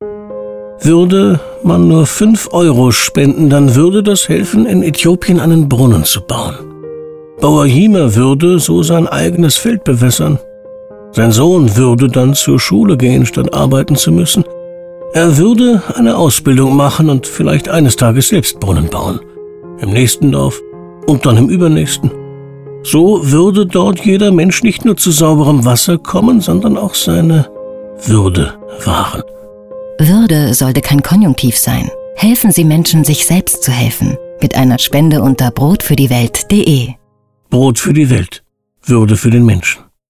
Würde man nur 5 Euro spenden, dann würde das helfen, in Äthiopien einen Brunnen zu bauen. Bauer Jima würde so sein eigenes Feld bewässern. Sein Sohn würde dann zur Schule gehen, statt arbeiten zu müssen. Er würde eine Ausbildung machen und vielleicht eines Tages selbst Brunnen bauen. Im nächsten Dorf und dann im übernächsten. So würde dort jeder Mensch nicht nur zu sauberem Wasser kommen, sondern auch seine Würde wahren. Würde sollte kein Konjunktiv sein. Helfen Sie Menschen, sich selbst zu helfen. Mit einer Spende unter brotfürdiewelt.de. Brot für die Welt. Würde für den Menschen.